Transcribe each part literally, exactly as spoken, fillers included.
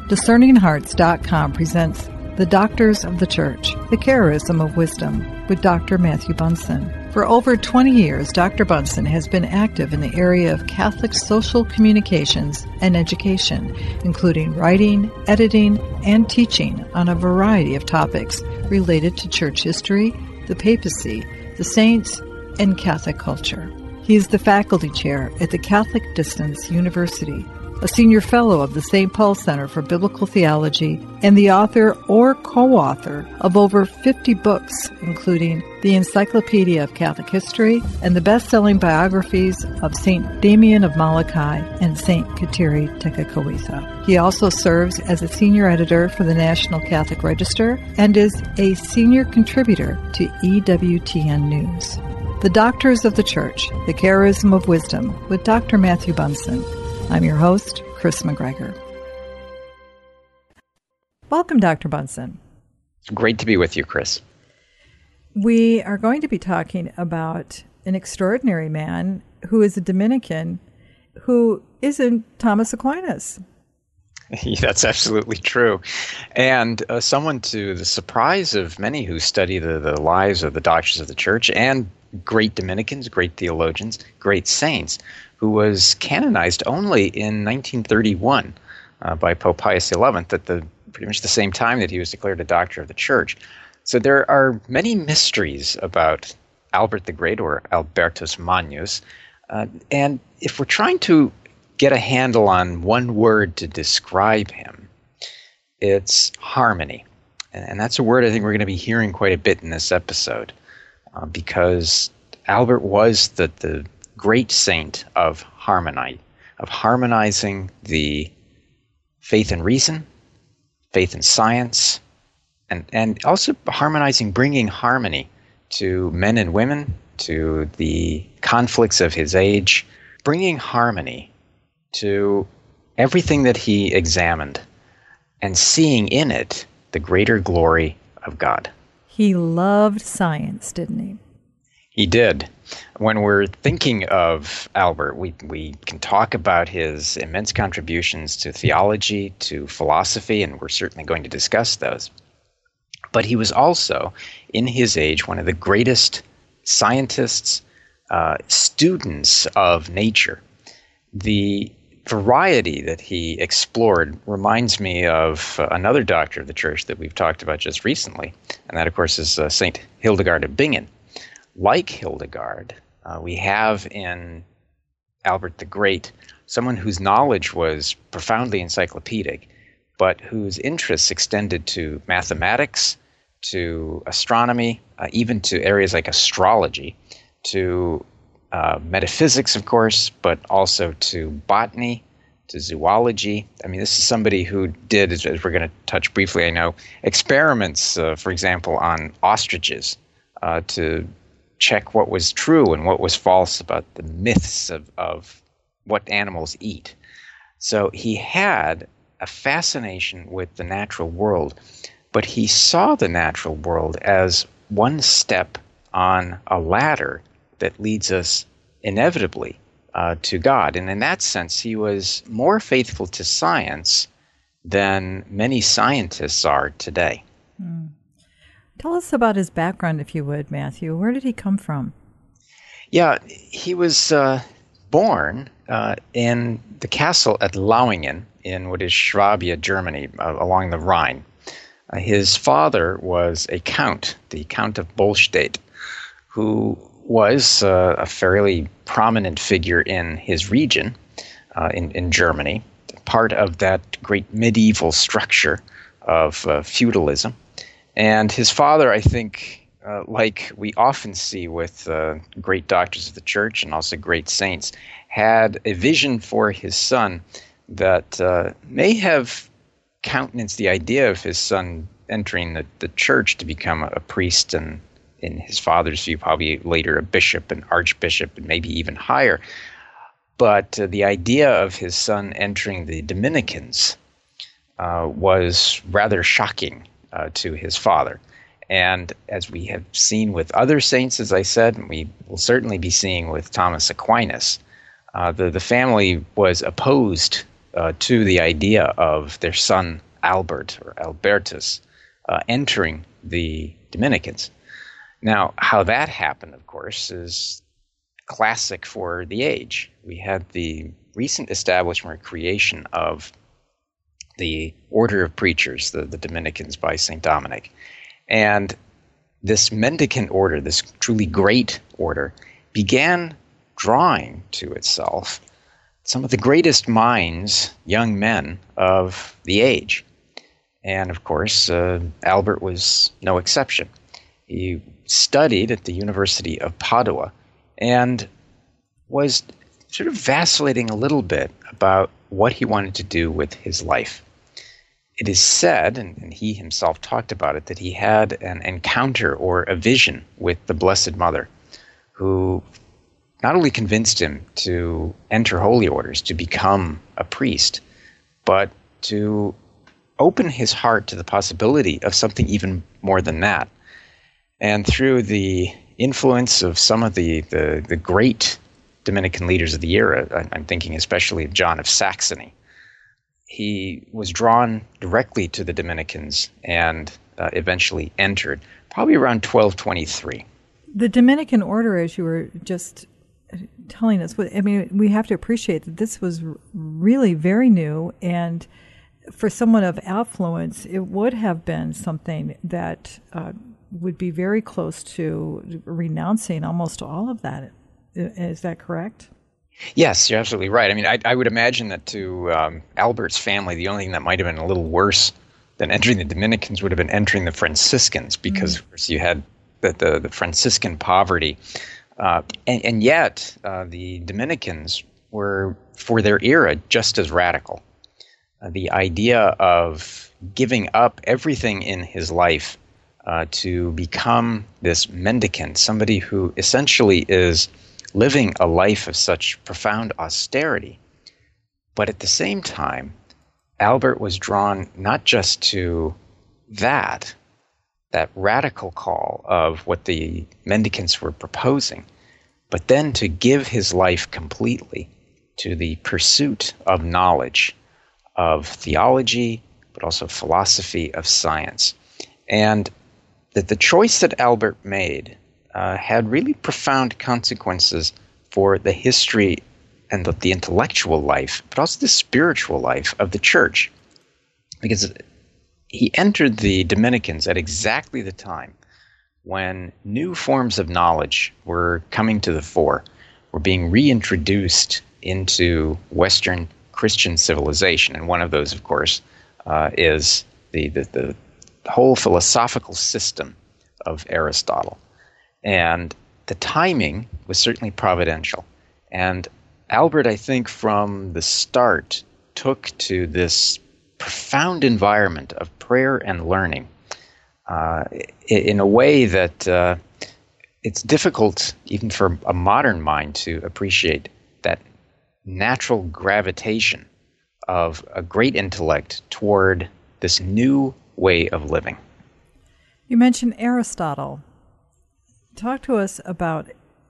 discerning hearts dot com presents The Doctors of the Church, The Charism of Wisdom, with Doctor Matthew Bunson. For over twenty years, Doctor Bunson has been active in the area of Catholic social communications and education, including writing, editing, and teaching on a variety of topics related to church history, the papacy, the saints, and Catholic culture. He is the faculty chair at the Catholic Distance University, a senior fellow of the Saint Paul Center for Biblical Theology, and the author or co-author of over fifty books, including the Encyclopedia of Catholic History and the best-selling biographies of Saint Damian of Malachi and Saint Kateri Tekakwitha. He also serves as a senior editor for the National Catholic Register and is a senior contributor to E W T N News. The Doctors of the Church, The Charism of Wisdom, with Doctor Matthew Bunson. I'm your host, Chris McGregor. Welcome, Doctor Bunson. It's great to be with you, Chris. We are going to be talking about an extraordinary man who is a Dominican who isn't Thomas Aquinas. That's absolutely true. And uh, someone, to the surprise of many who study the, the lives of the Doctors of the Church and great Dominicans, great theologians, great saints, who was canonized only in nineteen thirty-one uh, by Pope Pius the eleventh, at the pretty much the same time that he was declared a Doctor of the Church. So there are many mysteries about Albert the Great, or Albertus Magnus, uh, and if we're trying to get a handle on one word to describe him, it's harmony. And, and that's a word I think we're going to be hearing quite a bit in this episode, uh, because Albert was the, the great saint of harmony, of harmonizing the faith and reason, faith and science, and, and also harmonizing, bringing harmony to men and women, to the conflicts of his age, bringing harmony to everything that he examined and seeing in it the greater glory of God. He loved science, didn't he? He did. When we're thinking of Albert, we, we can talk about his immense contributions to theology, to philosophy, and we're certainly going to discuss those. But he was also, in his age, one of the greatest scientists, uh, students of nature. The variety that he explored reminds me of uh, another Doctor of the Church that we've talked about just recently, and that, of course, is uh, Saint Hildegard of Bingen. Like Hildegard, uh, we have in Albert the Great someone whose knowledge was profoundly encyclopedic, but whose interests extended to mathematics, to astronomy, uh, even to areas like astrology, to uh, metaphysics, of course, but also to botany, to zoology. I mean, this is somebody who did, as, as we're going to touch briefly, I know, experiments, uh, for example, on ostriches uh, to check what was true and what was false about the myths of, of what animals eat. So he had a fascination with the natural world, but he saw the natural world as one step on a ladder that leads us inevitably uh, to God. And in that sense, he was more faithful to science than many scientists are today. Hmm. Tell us about his background, if you would, Matthew. Where did he come from? Yeah, he was uh, born uh, in the castle at Lauingen in what is Swabia, Germany, uh, along the Rhine. Uh, his father was a count, the Count of Bollstadt, who was uh, a fairly prominent figure in his region, uh, in, in Germany, part of that great medieval structure of uh, feudalism. And his father, I think, uh, like we often see with uh, great Doctors of the Church and also great saints, had a vision for his son that uh, may have countenanced the idea of his son entering the, the church to become a, a priest and, in his father's view, probably later a bishop and archbishop and maybe even higher. But uh, the idea of his son entering the Dominicans uh, was rather shocking Uh, to his father. And as we have seen with other saints, as I said, and we will certainly be seeing with Thomas Aquinas, uh, the, the family was opposed uh, to the idea of their son Albert or Albertus uh, entering the Dominicans. Now, how that happened, of course, is classic for the age. We had the recent establishment or creation of the Order of Preachers, the, the Dominicans by Saint Dominic. And this mendicant order, this truly great order, began drawing to itself some of the greatest minds, young men of the age. And of course, uh, Albert was no exception. He studied at the University of Padua and was sort of vacillating a little bit about what he wanted to do with his life. It is said, and, and he himself talked about it, that he had an encounter or a vision with the Blessed Mother, who not only convinced him to enter holy orders, to become a priest, but to open his heart to the possibility of something even more than that. And through the influence of some of the, the, the great Dominican leaders of the era, I'm thinking especially of John of Saxony, he was drawn directly to the Dominicans and uh, eventually entered, probably around twelve twenty-three. The Dominican order, as you were just telling us, I mean, we have to appreciate that this was really very new, and for someone of affluence, it would have been something that uh, would be very close to renouncing almost all of that. Is that correct? Yes, you're absolutely right. I mean, I, I would imagine that to um, Albert's family, the only thing that might have been a little worse than entering the Dominicans would have been entering the Franciscans, because mm-hmm. of course you had the, the, the Franciscan poverty. Uh, and, and yet, uh, the Dominicans were, for their era, just as radical. Uh, the idea of giving up everything in his life uh, to become this mendicant, somebody who essentially is living a life of such profound austerity. But at the same time, Albert was drawn not just to that, that radical call of what the mendicants were proposing, but then to give his life completely to the pursuit of knowledge, of theology, but also philosophy, of science. And that the choice that Albert made uh, had really profound consequences for the history and the, the intellectual life, but also the spiritual life of the church. Because he entered the Dominicans at exactly the time when new forms of knowledge were coming to the fore, were being reintroduced into Western Christian civilization. And one of those, of course, uh, is the, the, the whole philosophical system of Aristotle. And the timing was certainly providential. And Albert, I think, from the start, took to this profound environment of prayer and learning uh, in a way that uh, it's difficult even for a modern mind to appreciate that natural gravitation of a great intellect toward this new way of living. You mentioned Aristotle. Talk to us about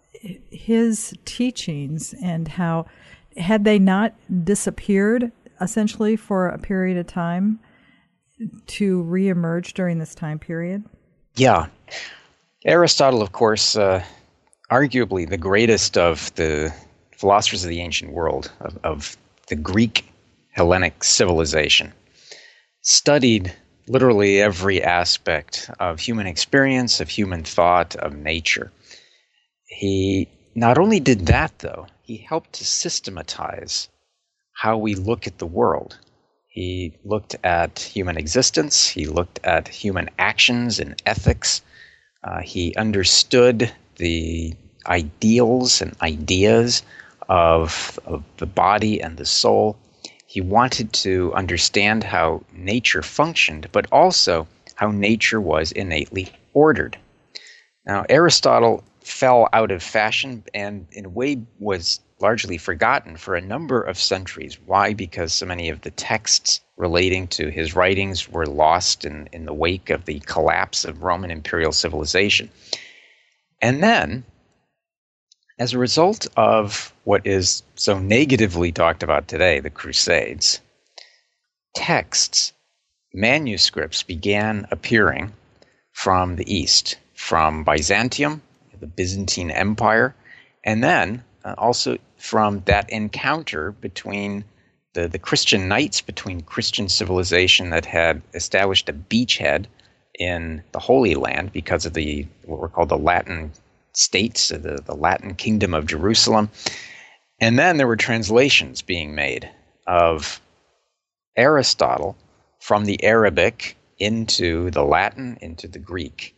his teachings and how, had they not disappeared essentially for a period of time, to reemerge during this time period? Yeah. Aristotle, of course, uh, arguably the greatest of the philosophers of the ancient world, of, of the Greek Hellenic civilization, studied literally every aspect of human experience, of human thought, of nature. He not only did that, though, he helped to systematize how we look at the world. He looked at human existence. He looked at human actions and ethics. Uh, he understood the ideals and ideas of, of the body and the soul. He wanted to understand how nature functioned, but also how nature was innately ordered. Now, Aristotle fell out of fashion and, in a way, was largely forgotten for a number of centuries. Why? Because so many of the texts relating to his writings were lost in, in the wake of the collapse of Roman imperial civilization. And then As a result of what is so negatively talked about today, the Crusades, texts, manuscripts began appearing from the East, from Byzantium, the Byzantine Empire, and then uh, also from that encounter between the, the Christian knights, between Christian civilization that had established a beachhead in the Holy Land because of the what were called the Latin states, the, the Latin Kingdom of Jerusalem. And then there were translations being made of Aristotle from the Arabic into the Latin, into the Greek.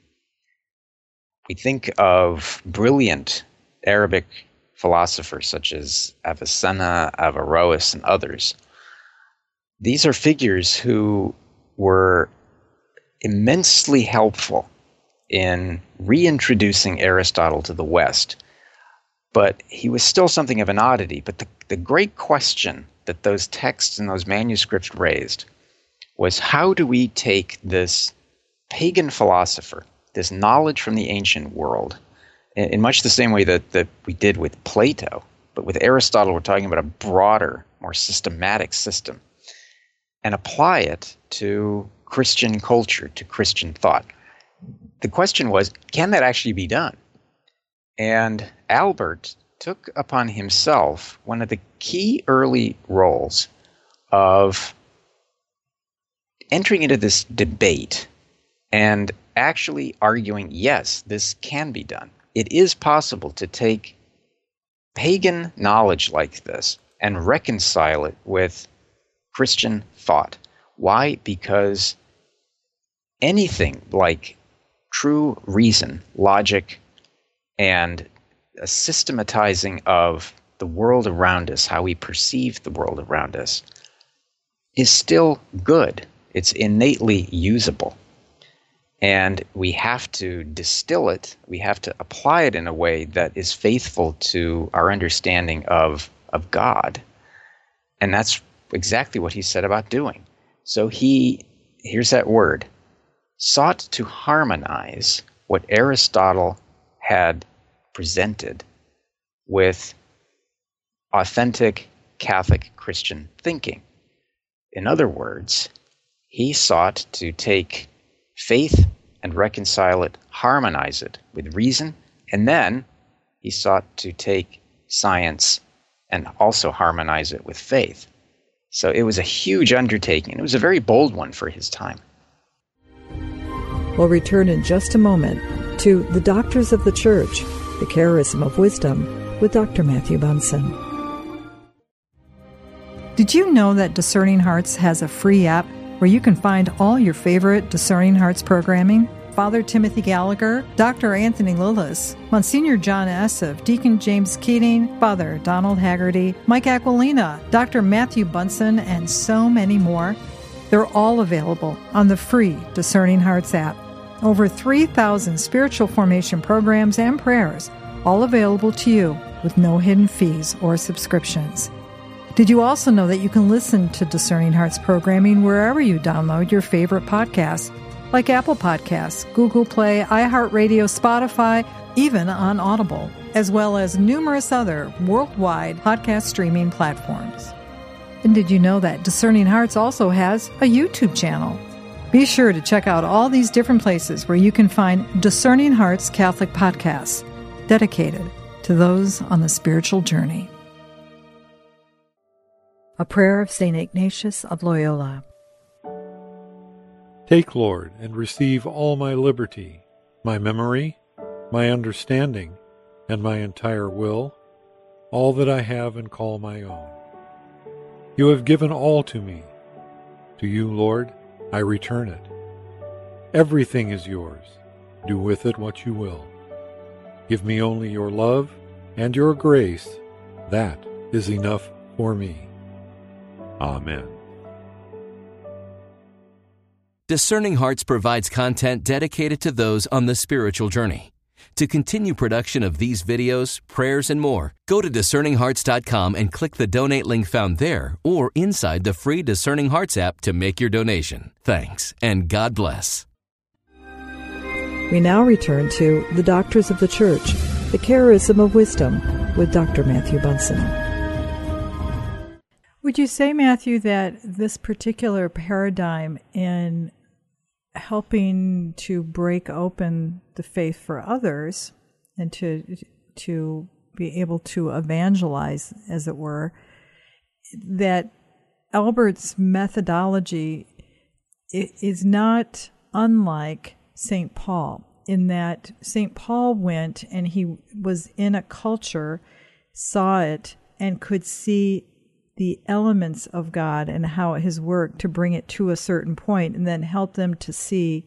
We think of brilliant Arabic philosophers such as Avicenna, Averroes, and others. These are figures who were immensely helpful in reintroducing Aristotle to the West. But he was still something of an oddity. But the, the great question that those texts and those manuscripts raised was, how do we take this pagan philosopher, this knowledge from the ancient world, in, in much the same way that, that we did with Plato, but with Aristotle we're talking about a broader, more systematic system, and apply it to Christian culture, to Christian thought. The question was, can that actually be done? And Albert took upon himself one of the key early roles of entering into this debate and actually arguing, yes, this can be done. It is possible to take pagan knowledge like this and reconcile it with Christian thought. Why? Because anything like true reason, logic, and a systematizing of the world around us, how we perceive the world around us, is still good. It's innately usable. And we have to distill it, we have to apply it in a way that is faithful to our understanding of, of God. And that's exactly what he set about doing. So he, here's that word, sought to harmonize what Aristotle had presented with authentic Catholic Christian thinking. In other words, he sought to take faith and reconcile it, harmonize it with reason, and then he sought to take science and also harmonize it with faith. So it was a huge undertaking. It was a very bold one for his time. We'll return in just a moment to The Doctors of the Church, the Charism of Wisdom, with Doctor Matthew Bunson. Did you know that Discerning Hearts has a free app where you can find all your favorite Discerning Hearts programming? Father Timothy Gallagher, Doctor Anthony Lillis, Monsignor John Esseff, Deacon James Keating, Father Donald Haggerty, Mike Aquilina, Doctor Matthew Bunson, and so many more. They're all available on the free Discerning Hearts app. Over three thousand spiritual formation programs and prayers, all available to you with no hidden fees or subscriptions. Did you also know that you can listen to Discerning Hearts programming wherever you download your favorite podcasts, like Apple Podcasts, Google Play, iHeartRadio, Spotify, even on Audible, as well as numerous other worldwide podcast streaming platforms. And did you know that Discerning Hearts also has a YouTube channel? Be sure to check out all these different places where you can find Discerning Hearts Catholic podcasts dedicated to those on the spiritual journey. A prayer of Saint Ignatius of Loyola. Take, Lord, and receive all my liberty, my memory, my understanding, and my entire will, all that I have and call my own. You have given all to me. To you, Lord, I return it. Everything is yours. Do with it what you will. Give me only your love and your grace. That is enough for me. Amen. Discerning Hearts provides content dedicated to those on the spiritual journey. To continue production of these videos, prayers, and more, go to discerning hearts dot com and click the donate link found there or inside the free Discerning Hearts app to make your donation. Thanks, and God bless. We now return to The Doctors of the Church, The Charism of Wisdom with Doctor Matthew Bunson. Would you say, Matthew, that this particular paradigm in helping to break open the faith for others and to to be able to evangelize, as it were, that Albert's methodology is not unlike Saint Paul, in that Saint Paul went and he was in a culture, saw it, and could see the elements of God and how his work to bring it to a certain point, and then help them to see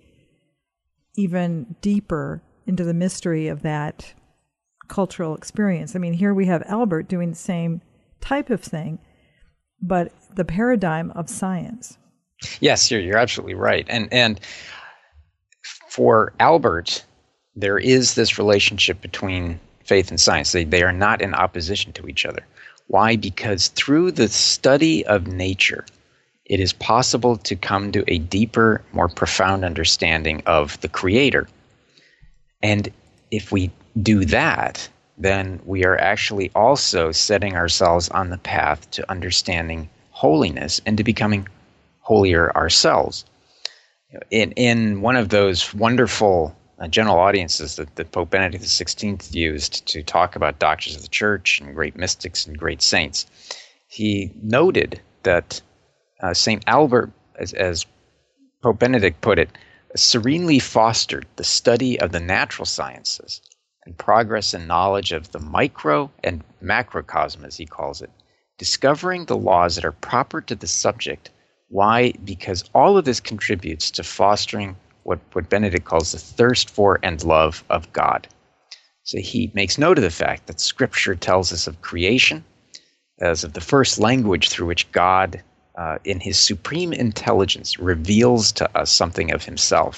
even deeper into the mystery of that cultural experience. I mean, here we have Albert doing the same type of thing, but the paradigm of science. Yes, you're, you're absolutely right. And, and for Albert, there is this relationship between faith and science. They, they are not in opposition to each other. Why? Because through the study of nature, it is possible to come to a deeper, more profound understanding of the Creator. And if we do that, then we are actually also setting ourselves on the path to understanding holiness and to becoming holier ourselves. In, in one of those wonderful uh, general audiences that, that Pope Benedict the sixteenth used to talk about doctors of the Church and great mystics and great saints, he noted that uh, Saint Albert, as, as Pope Benedict put it, serenely fostered the study of the natural sciences and progress in knowledge of the micro and macrocosm, as he calls it, discovering the laws that are proper to the subject. Why? Because all of this contributes to fostering what, what Benedict calls the thirst for and love of God. So he makes note of the fact that Scripture tells us of creation as of the first language through which God, uh, in his supreme intelligence, reveals to us something of himself.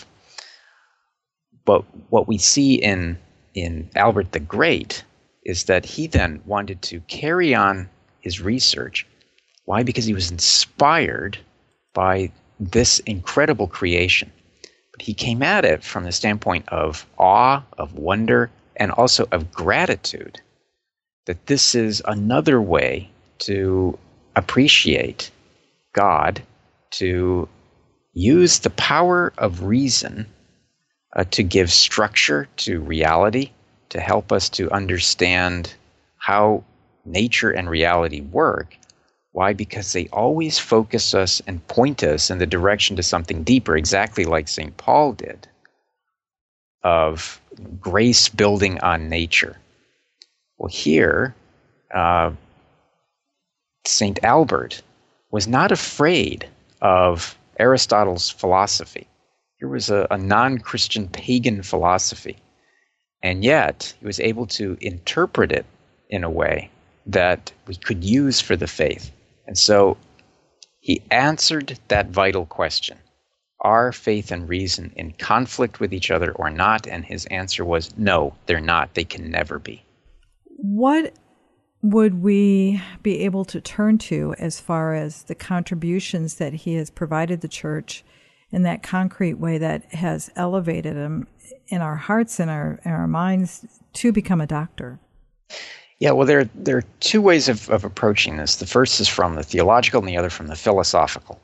But what we see in, in Albert the Great is that he then wanted to carry on his research. Why? Because he was inspired by this incredible creation. But he came at it from the standpoint of awe, of wonder, and also of gratitude, that this is another way to appreciate God, to use the power of reason uh, to give structure to reality, to help us to understand how nature and reality work. Why? Because they always focus us and point us in the direction to something deeper, exactly like Saint Paul did, of grace building on nature. Well, here, uh, Saint Albert was not afraid of Aristotle's philosophy. Here was a, a non-Christian pagan philosophy, and yet he was able to interpret it in a way that we could use for the faith. And so he answered that vital question: are faith and reason in conflict with each other or not? And his answer was, no, they're not. They can never be. What would we be able to turn to as far as the contributions that he has provided the Church in that concrete way that has elevated him in our hearts and our, in our minds to become a doctor? Yeah, well, there, there are two ways of, of approaching this. The first is from the theological and the other from the philosophical.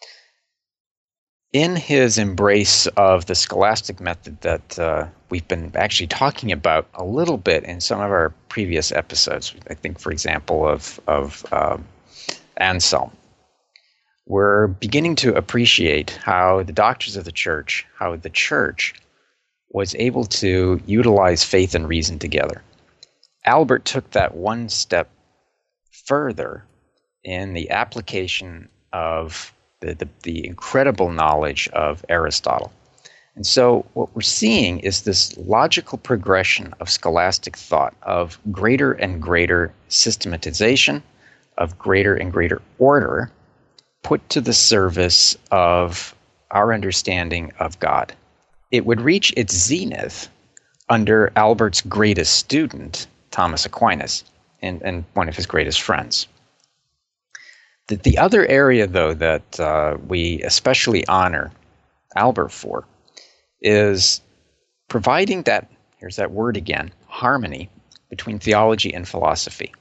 In his embrace of the scholastic method that uh, we've been actually talking about a little bit in some of our previous episodes, I think, for example, of, of uh, Anselm, we're beginning to appreciate how the doctors of the Church, how the Church was able to utilize faith and reason together. Albert took that one step further in the application of the, the, the incredible knowledge of Aristotle. And so what we're seeing is this logical progression of scholastic thought, of greater and greater systematization, of greater and greater order, put to the service of our understanding of God. It would reach its zenith under Albert's greatest student, Thomas Aquinas, and, and one of his greatest friends. The, the other area, though, that uh, we especially honor Albert for is providing that here's that word again, harmony between theology and philosophy.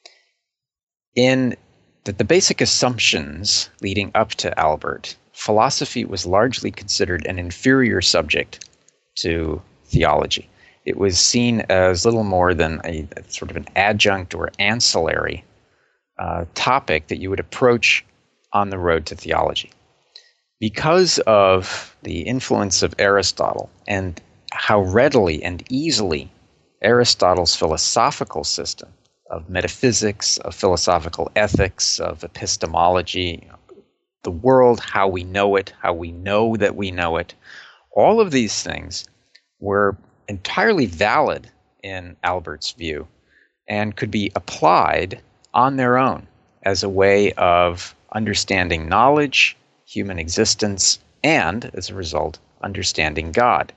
In the, the basic assumptions leading up to Albert, philosophy was largely considered an inferior subject to theology. It was seen as little more than a, a sort of an adjunct or ancillary uh, topic that you would approach on the road to theology. Because of the influence of Aristotle and how readily and easily Aristotle's philosophical system of metaphysics, of philosophical ethics, of epistemology, the world, how we know it, how we know that we know it, all of these things were entirely valid in Albert's view and could be applied on their own as a way of understanding knowledge, human existence, and, as a result, understanding God.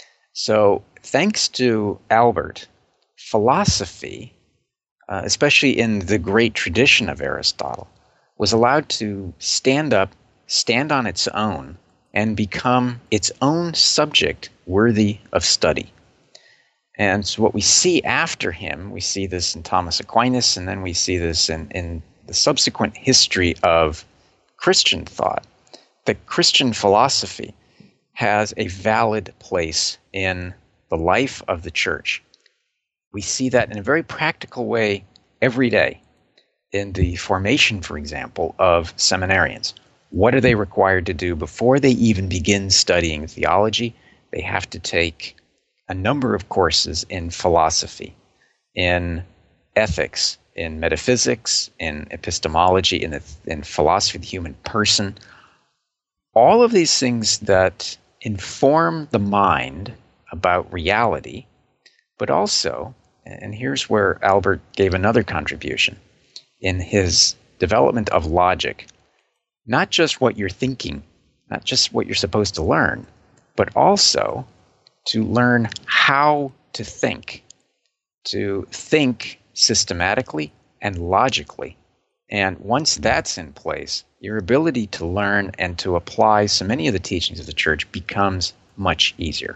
So, thanks to Albert, philosophy, uh, especially in the great tradition of Aristotle, was allowed to stand up, stand on its own, and become its own subject worthy of study. And so what we see after him, we see this in Thomas Aquinas, and then we see this in, in the subsequent history of Christian thought, that Christian philosophy has a valid place in the life of the church. We see that in a very practical way every day in the formation, for example, of seminarians. What are they required to do before they even begin studying theology? They have to take a number of courses in philosophy, in ethics, in metaphysics, in epistemology, in, the, in philosophy of the human person. All of these things that inform the mind about reality, but also, and here's where Albert gave another contribution, in his development of logic, not just what you're thinking, not just what you're supposed to learn, but also to learn how to think, to think systematically and logically. And once that's in place, your ability to learn and to apply so many of the teachings of the church becomes much easier.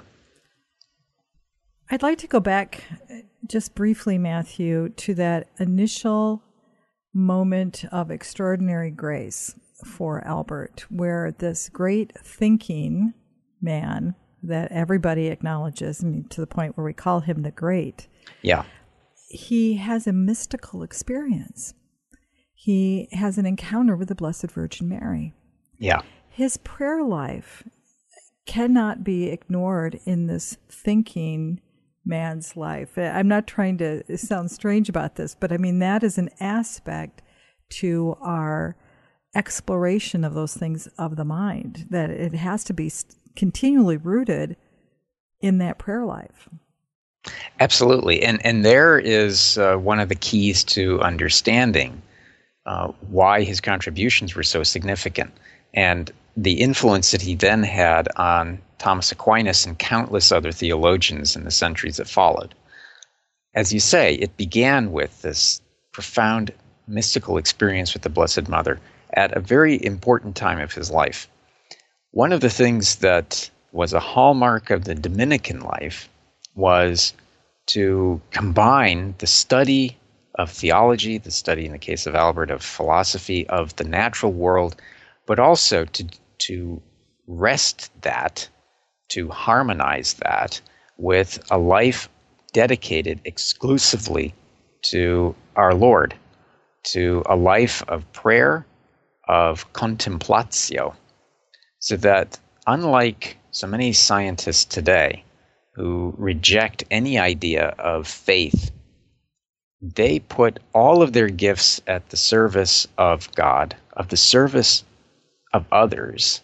I'd like to go back just briefly, Matthew, to that initial moment of extraordinary grace for Albert, where this great thinking man that everybody acknowledges, I mean, to the point where we call him the Great. Yeah. He has a mystical experience. He has an encounter with the Blessed Virgin Mary. Yeah. His prayer life cannot be ignored in this thinking man's life. I'm not trying to sound strange about this, but I mean, that is an aspect to our exploration of those things of the mind, that it has to be continually rooted in that prayer life. Absolutely. And and there is uh, one of the keys to understanding uh, why his contributions were so significant, and the influence that he then had on Thomas Aquinas and countless other theologians in the centuries that followed. As you say, it began with this profound mystical experience with the Blessed Mother at a very important time of his life. One of the things that was a hallmark of the Dominican life was to combine the study of theology, the study, in the case of Albert, of philosophy, of the natural world, but also to, to wrest that, to harmonize that with a life dedicated exclusively to our Lord, to a life of prayer, of contemplatio, so that unlike so many scientists today who reject any idea of faith, they put all of their gifts at the service of God, of the service of others,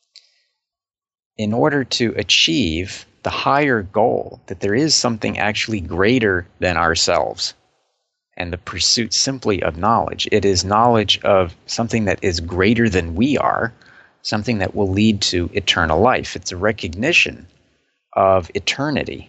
in order to achieve the higher goal, that there is something actually greater than ourselves, and the pursuit simply of knowledge. It is knowledge of something that is greater than we are, something that will lead to eternal life. It's a recognition of eternity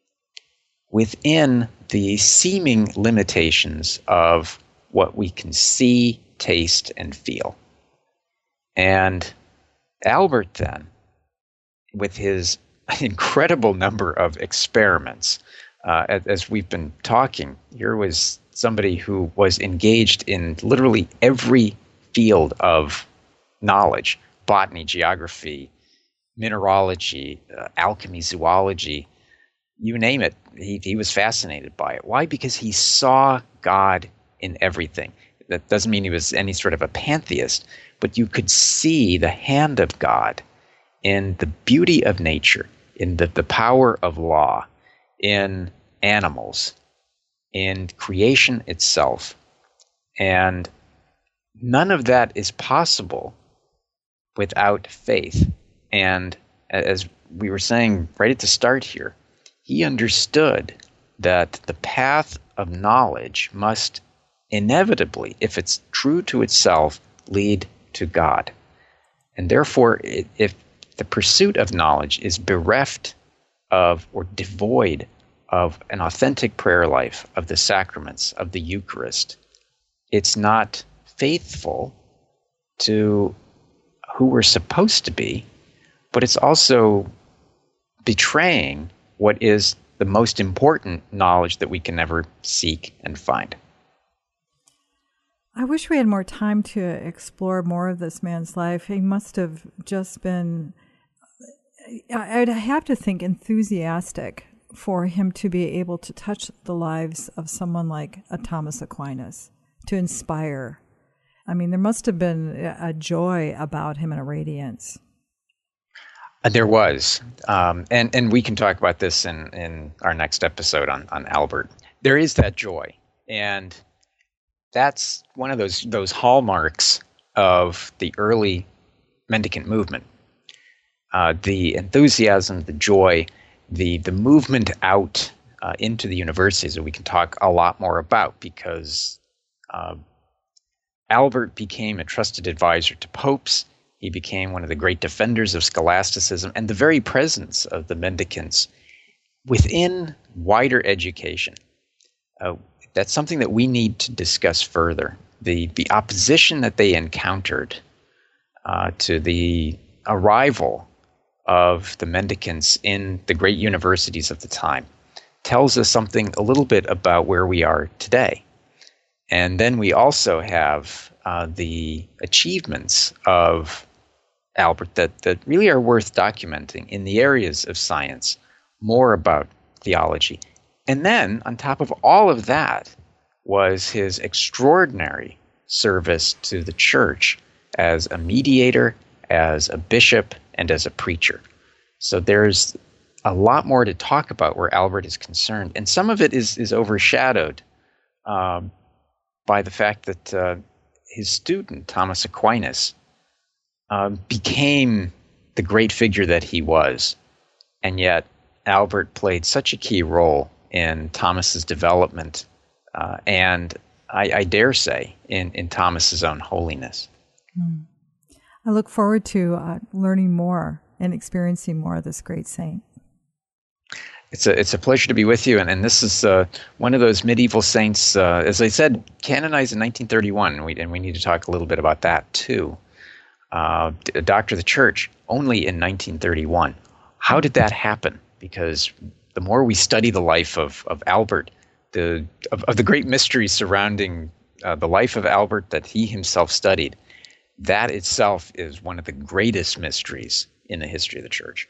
within the seeming limitations of what we can see, taste, and feel. And Albert then, with his an incredible number of experiments. Uh, as, as we've been talking, here was somebody who was engaged in literally every field of knowledge: botany, geography, mineralogy, uh, alchemy, zoology, you name it. He, he was fascinated by it. Why? Because he saw God in everything. That doesn't mean he was any sort of a pantheist, but you could see the hand of God in the beauty of nature, in the, the power of law, in animals, in creation itself. And none of that is possible without faith. And as we were saying right at the start here, he understood that the path of knowledge must inevitably, if it's true to itself, lead to God. And therefore, if the pursuit of knowledge is bereft of or devoid of an authentic prayer life, of the sacraments, of the Eucharist, it's not faithful to who we're supposed to be, but it's also betraying what is the most important knowledge that we can ever seek and find. I wish we had more time to explore more of this man's life. He must have just been, I'd have to think, enthusiastic for him to be able to touch the lives of someone like a Thomas Aquinas, to inspire. I mean, there must have been a joy about him and a radiance. There was. Um, and, and we can talk about this in, in our next episode on, on Albert. There is that joy. And that's one of those those hallmarks of the early mendicant movement. Uh, the enthusiasm, the joy, the the movement out uh, into the universities that we can talk a lot more about, because uh, Albert became a trusted advisor to popes. He became one of the great defenders of scholasticism, and the very presence of the mendicants within wider education. Uh, that's something that we need to discuss further. The the opposition that they encountered uh, to the arrival of the mendicants in the great universities of the time tells us something a little bit about where we are today. And then we also have uh, the achievements of Albert that, that really are worth documenting in the areas of science, more about theology. And then, on top of all of that, was his extraordinary service to the church as a mediator, as a bishop, and as a preacher. So there's a lot more to talk about where Albert is concerned. And some of it is, is overshadowed um, by the fact that uh, his student, Thomas Aquinas, uh, became the great figure that he was. And yet Albert played such a key role in Thomas's development uh, and, I, I dare say, in, in Thomas's own holiness. Mm. I look forward to uh, learning more and experiencing more of this great saint. It's a it's a pleasure to be with you, and, and this is uh, one of those medieval saints, uh, as I said, canonized in nineteen thirty-one, and we, and we need to talk a little bit about that too. Uh, a doctor of the church only in nineteen thirty-one. How did that happen? Because the more we study the life of, of Albert, the of, of the great mysteries surrounding uh, the life of Albert that he himself studied, that itself is one of the greatest mysteries in the history of the church.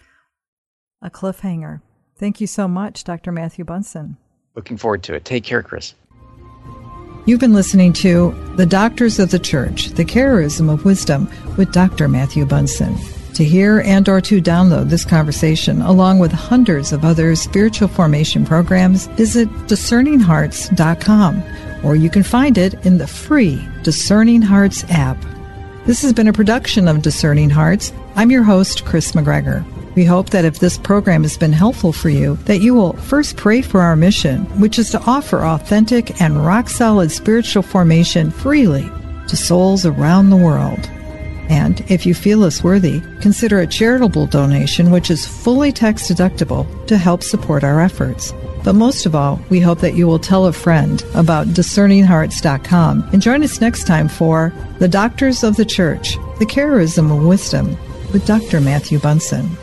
A cliffhanger. Thank you so much, Doctor Matthew Bunson. Looking forward to it. Take care, Chris. You've been listening to The Doctors of the Church, The Charism of Wisdom with Doctor Matthew Bunson. To hear and or to download this conversation, along with hundreds of other spiritual formation programs, visit discerning hearts dot com, or you can find it in the free Discerning Hearts app. This has been a production of Discerning Hearts. I'm your host, Chris McGregor. We hope that if this program has been helpful for you, that you will first pray for our mission, which is to offer authentic and rock-solid spiritual formation freely to souls around the world. And if you feel us worthy, consider a charitable donation, which is fully tax-deductible, to help support our efforts. But most of all, we hope that you will tell a friend about discerning hearts dot com and join us next time for The Doctors of the Church, The Charism of Wisdom with Doctor Matthew Bunson.